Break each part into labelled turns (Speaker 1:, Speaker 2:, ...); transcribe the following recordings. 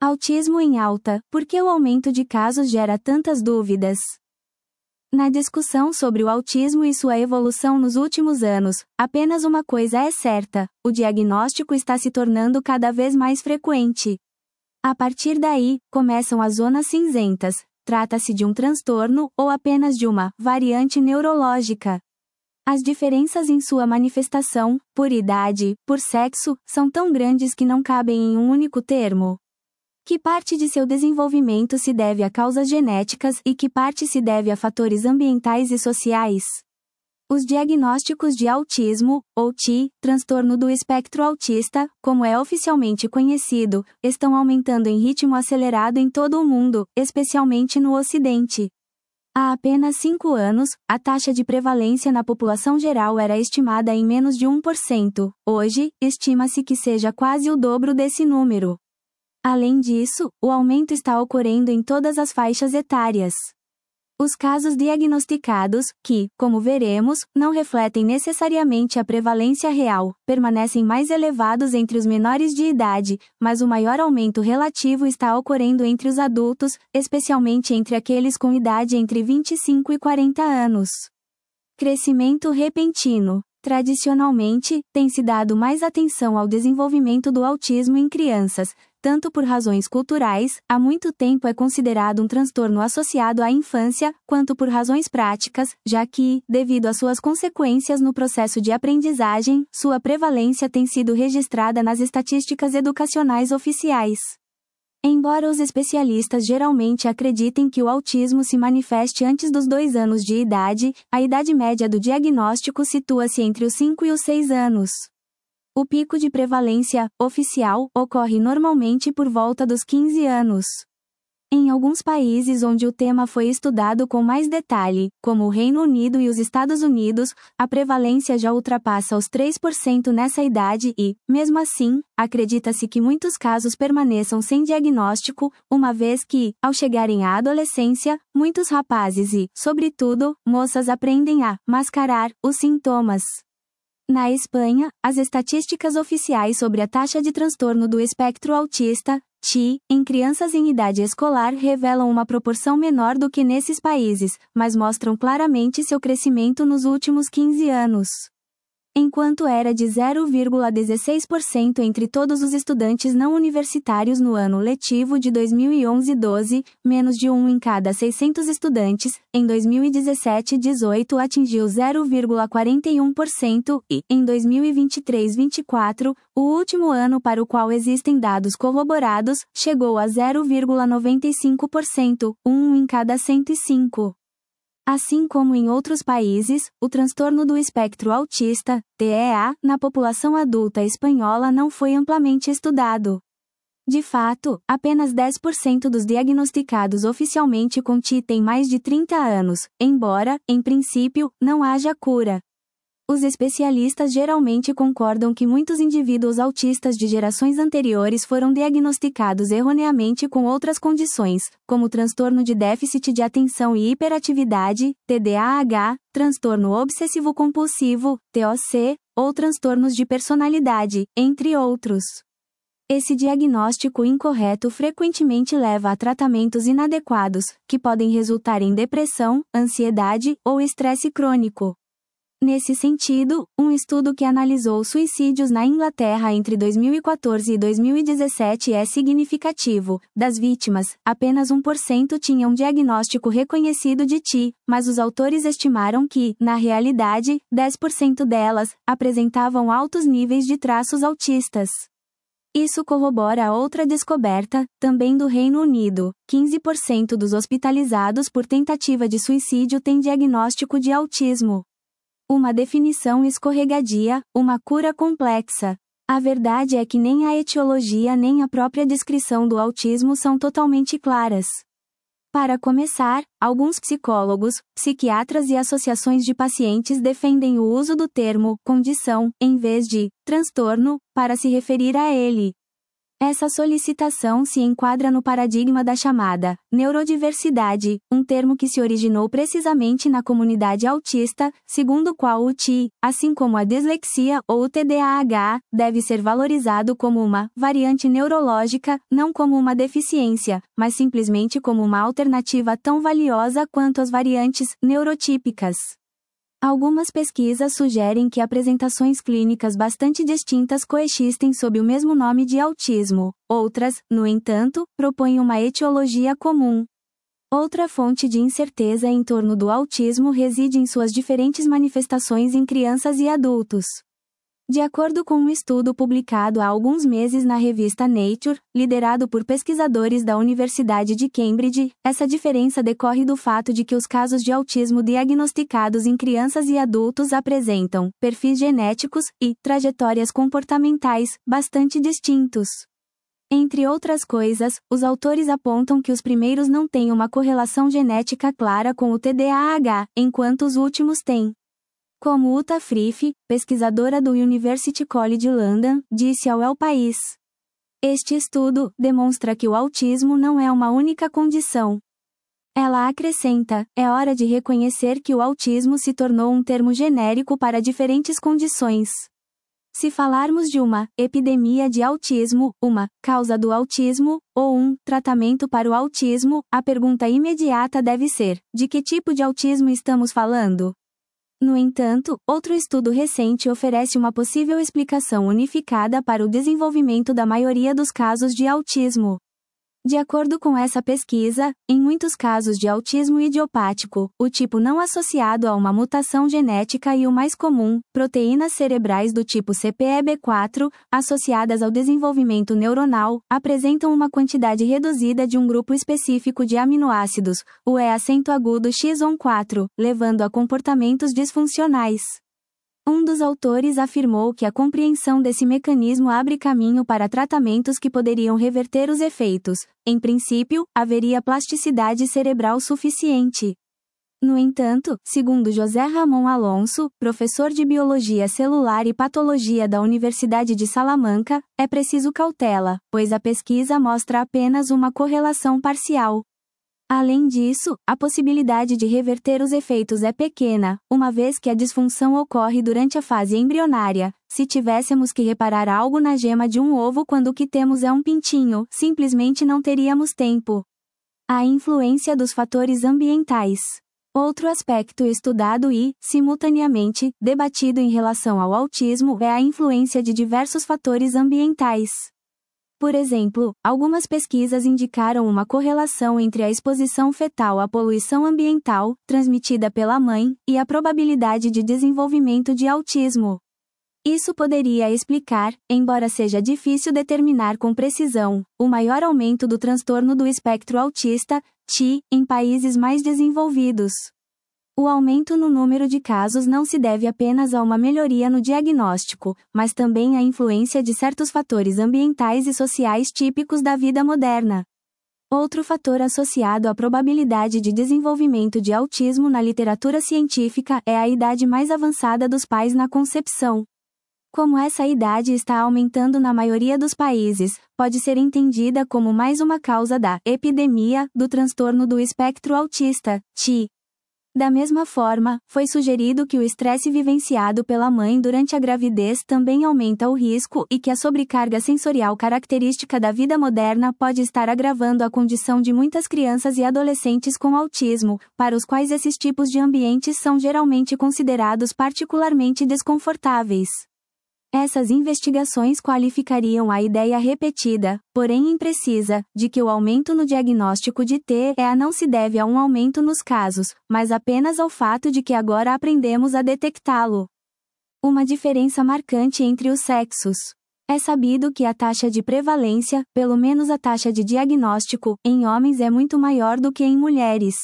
Speaker 1: Autismo em alta, por que o aumento de casos gera tantas dúvidas? Na discussão sobre o autismo e sua evolução nos últimos anos, apenas uma coisa é certa: o diagnóstico está se tornando cada vez mais frequente. A partir daí, começam as zonas cinzentas: trata-se de um transtorno ou apenas de uma variante neurológica? As diferenças em sua manifestação, por idade, por sexo, são tão grandes que não cabem em um único termo. Que parte de seu desenvolvimento se deve a causas genéticas e que parte se deve a fatores ambientais e sociais? Os diagnósticos de autismo, ou TI, transtorno do espectro autista, como é oficialmente conhecido, estão aumentando em ritmo acelerado em todo o mundo, especialmente no Ocidente. Há apenas 5 anos, a taxa de prevalência na população geral era estimada em menos de 1%. Hoje, estima-se que seja quase o dobro desse número. Além disso, o aumento está ocorrendo em todas as faixas etárias. Os casos diagnosticados, que, como veremos, não refletem necessariamente a prevalência real, permanecem mais elevados entre os menores de idade, mas o maior aumento relativo está ocorrendo entre os adultos, especialmente entre aqueles com idade entre 25 e 40 anos. Crescimento repentino. Tradicionalmente, tem-se dado mais atenção ao desenvolvimento do autismo em crianças, tanto por razões culturais, há muito tempo é considerado um transtorno associado à infância, quanto por razões práticas, já que, devido às suas consequências no processo de aprendizagem, sua prevalência tem sido registrada nas estatísticas educacionais oficiais. Embora os especialistas geralmente acreditem que o autismo se manifeste antes dos 2 anos de idade, a idade média do diagnóstico situa-se entre os 5 e os 6 anos. O pico de prevalência oficial ocorre normalmente por volta dos 15 anos. Em alguns países onde o tema foi estudado com mais detalhe, como o Reino Unido e os Estados Unidos, a prevalência já ultrapassa os 3% nessa idade e, mesmo assim, acredita-se que muitos casos permaneçam sem diagnóstico, uma vez que, ao chegarem à adolescência, muitos rapazes e, sobretudo, moças aprendem a mascarar os sintomas. Na Espanha, as estatísticas oficiais sobre a taxa de transtorno do espectro autista, TI, em crianças em idade escolar revelam uma proporção menor do que nesses países, mas mostram claramente seu crescimento nos últimos 15 anos. Enquanto era de 0,16% entre todos os estudantes não universitários no ano letivo de 2011-12, menos de 1 em cada 600 estudantes, em 2017-18 atingiu 0,41% e, em 2023-24, o último ano para o qual existem dados corroborados, chegou a 0,95%, 1 em cada 105. Assim como em outros países, o transtorno do espectro autista, TEA, na população adulta espanhola não foi amplamente estudado. De fato, apenas 10% dos diagnosticados oficialmente com TI têm mais de 30 anos, embora, em princípio, não haja cura. Os especialistas geralmente concordam que muitos indivíduos autistas de gerações anteriores foram diagnosticados erroneamente com outras condições, como transtorno de déficit de atenção e hiperatividade, TDAH, transtorno obsessivo-compulsivo, TOC, ou transtornos de personalidade, entre outros. Esse diagnóstico incorreto frequentemente leva a tratamentos inadequados, que podem resultar em depressão, ansiedade ou estresse crônico. Nesse sentido, um estudo que analisou suicídios na Inglaterra entre 2014 e 2017 é significativo. Das vítimas, apenas 1% tinham diagnóstico reconhecido de TI, mas os autores estimaram que, na realidade, 10% delas apresentavam altos níveis de traços autistas. Isso corrobora outra descoberta, também do Reino Unido: 15% dos hospitalizados por tentativa de suicídio têm diagnóstico de autismo. Uma definição escorregadia, uma cura complexa. A verdade é que nem a etiologia nem a própria descrição do autismo são totalmente claras. Para começar, alguns psicólogos, psiquiatras e associações de pacientes defendem o uso do termo condição, em vez de transtorno, para se referir a ele. Essa solicitação se enquadra no paradigma da chamada neurodiversidade, um termo que se originou precisamente na comunidade autista, segundo o qual o TI, assim como a dislexia ou o TDAH, deve ser valorizado como uma variante neurológica, não como uma deficiência, mas simplesmente como uma alternativa tão valiosa quanto as variantes neurotípicas. Algumas pesquisas sugerem que apresentações clínicas bastante distintas coexistem sob o mesmo nome de autismo. Outras, no entanto, propõem uma etiologia comum. Outra fonte de incerteza em torno do autismo reside em suas diferentes manifestações em crianças e adultos. De acordo com um estudo publicado há alguns meses na revista Nature, liderado por pesquisadores da Universidade de Cambridge, essa diferença decorre do fato de que os casos de autismo diagnosticados em crianças e adultos apresentam perfis genéticos e trajetórias comportamentais bastante distintos. Entre outras coisas, os autores apontam que os primeiros não têm uma correlação genética clara com o TDAH, enquanto os últimos têm. Como Uta Frith, pesquisadora do University College London, disse ao El País. Este estudo demonstra que o autismo não é uma única condição. Ela acrescenta, é hora de reconhecer que o autismo se tornou um termo genérico para diferentes condições. Se falarmos de uma epidemia de autismo, uma causa do autismo, ou um tratamento para o autismo, a pergunta imediata deve ser: de que tipo de autismo estamos falando? No entanto, outro estudo recente oferece uma possível explicação unificada para o desenvolvimento da maioria dos casos de autismo. De acordo com essa pesquisa, em muitos casos de autismo idiopático, o tipo não associado a uma mutação genética e o mais comum, proteínas cerebrais do tipo CPEB4, associadas ao desenvolvimento neuronal, apresentam uma quantidade reduzida de um grupo específico de aminoácidos, o E-acento agudo X14, levando a comportamentos disfuncionais. Um dos autores afirmou que a compreensão desse mecanismo abre caminho para tratamentos que poderiam reverter os efeitos. Em princípio, haveria plasticidade cerebral suficiente. No entanto, segundo José Ramon Alonso, professor de Biologia Celular e Patologia da Universidade de Salamanca, é preciso cautela, pois a pesquisa mostra apenas uma correlação parcial. Além disso, a possibilidade de reverter os efeitos é pequena, uma vez que a disfunção ocorre durante a fase embrionária. Se tivéssemos que reparar algo na gema de um ovo quando o que temos é um pintinho, simplesmente não teríamos tempo. A influência dos fatores ambientais. Outro aspecto estudado e, simultaneamente, debatido em relação ao autismo é a influência de diversos fatores ambientais. Por exemplo, algumas pesquisas indicaram uma correlação entre a exposição fetal à poluição ambiental, transmitida pela mãe, e a probabilidade de desenvolvimento de autismo. Isso poderia explicar, embora seja difícil determinar com precisão, o maior aumento do transtorno do espectro autista, TI, em países mais desenvolvidos. O aumento no número de casos não se deve apenas a uma melhoria no diagnóstico, mas também à influência de certos fatores ambientais e sociais típicos da vida moderna. Outro fator associado à probabilidade de desenvolvimento de autismo na literatura científica é a idade mais avançada dos pais na concepção. Como essa idade está aumentando na maioria dos países, pode ser entendida como mais uma causa da epidemia do transtorno do espectro autista, TI. Da mesma forma, foi sugerido que o estresse vivenciado pela mãe durante a gravidez também aumenta o risco e que a sobrecarga sensorial característica da vida moderna pode estar agravando a condição de muitas crianças e adolescentes com autismo, para os quais esses tipos de ambientes são geralmente considerados particularmente desconfortáveis. Essas investigações qualificariam a ideia repetida, porém imprecisa, de que o aumento no diagnóstico de TEA não se deve a um aumento nos casos, mas apenas ao fato de que agora aprendemos a detectá-lo. Uma diferença marcante entre os sexos. É sabido que a taxa de prevalência, pelo menos a taxa de diagnóstico, em homens é muito maior do que em mulheres.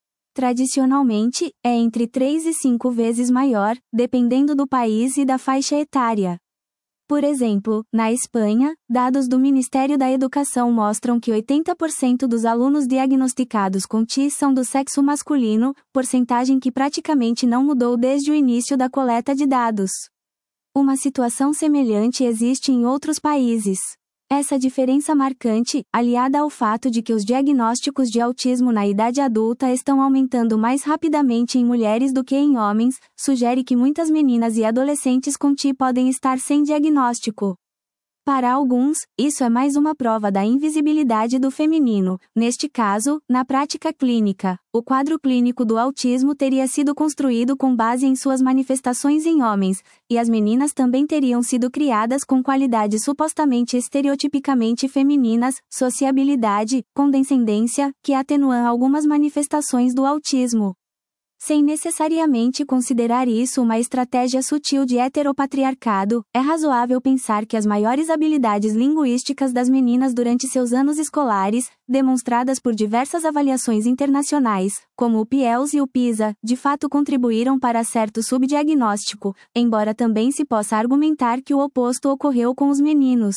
Speaker 1: Tradicionalmente, é entre 3 e 5 vezes maior, dependendo do país e da faixa etária. Por exemplo, na Espanha, dados do Ministério da Educação mostram que 80% dos alunos diagnosticados com TI são do sexo masculino, porcentagem que praticamente não mudou desde o início da coleta de dados. Uma situação semelhante existe em outros países. Essa diferença marcante, aliada ao fato de que os diagnósticos de autismo na idade adulta estão aumentando mais rapidamente em mulheres do que em homens, sugere que muitas meninas e adolescentes com TI podem estar sem diagnóstico. Para alguns, isso é mais uma prova da invisibilidade do feminino. Neste caso, na prática clínica, o quadro clínico do autismo teria sido construído com base em suas manifestações em homens, e as meninas também teriam sido criadas com qualidades supostamente estereotipicamente femininas, sociabilidade, condescendência, que atenuam algumas manifestações do autismo. Sem necessariamente considerar isso uma estratégia sutil de heteropatriarcado, é razoável pensar que as maiores habilidades linguísticas das meninas durante seus anos escolares, demonstradas por diversas avaliações internacionais, como o PIELS e o PISA, de fato contribuíram para certo subdiagnóstico, embora também se possa argumentar que o oposto ocorreu com os meninos.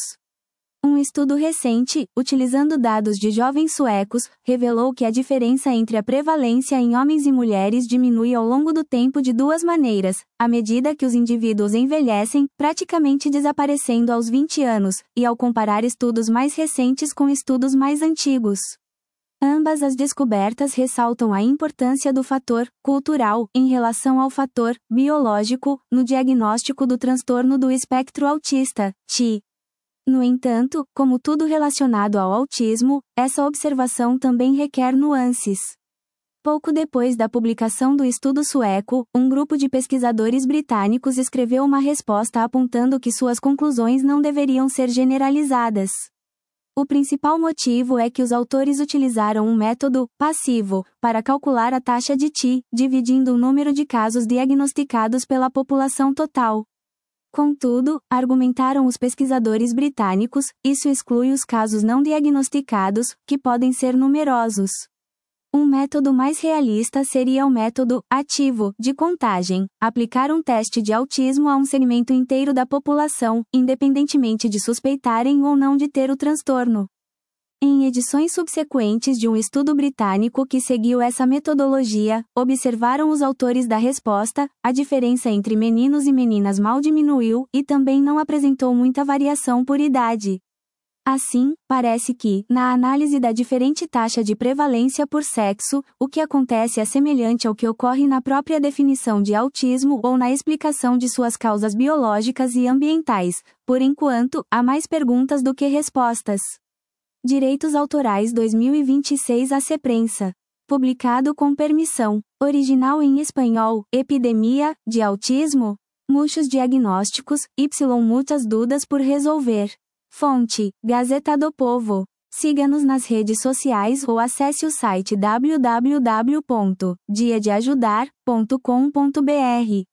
Speaker 1: Um estudo recente, utilizando dados de jovens suecos, revelou que a diferença entre a prevalência em homens e mulheres diminui ao longo do tempo de duas maneiras, à medida que os indivíduos envelhecem, praticamente desaparecendo aos 20 anos, e ao comparar estudos mais recentes com estudos mais antigos. Ambas as descobertas ressaltam a importância do fator cultural em relação ao fator biológico no diagnóstico do transtorno do espectro autista, TI. No entanto, como tudo relacionado ao autismo, essa observação também requer nuances. Pouco depois da publicação do estudo sueco, um grupo de pesquisadores britânicos escreveu uma resposta apontando que suas conclusões não deveriam ser generalizadas. O principal motivo é que os autores utilizaram um método passivo para calcular a taxa de TI, dividindo o número de casos diagnosticados pela população total. Contudo, argumentaram os pesquisadores britânicos, isso exclui os casos não diagnosticados, que podem ser numerosos. Um método mais realista seria o método ativo de contagem, aplicar um teste de autismo a um segmento inteiro da população, independentemente de suspeitarem ou não de ter o transtorno. Em edições subsequentes de um estudo britânico que seguiu essa metodologia, observaram os autores da resposta, a diferença entre meninos e meninas mal diminuiu e também não apresentou muita variação por idade. Assim, parece que, na análise da diferente taxa de prevalência por sexo, o que acontece é semelhante ao que ocorre na própria definição de autismo ou na explicação de suas causas biológicas e ambientais. Por enquanto, há mais perguntas do que respostas. Direitos Autorais 2026 AC Prensa. Publicado com permissão. Original em espanhol. Epidemia de autismo? Muitos diagnósticos, muitas dúvidas por resolver. Fonte: Gazeta do Povo. Siga-nos nas redes sociais ou acesse o site www.diadeajudar.com.br.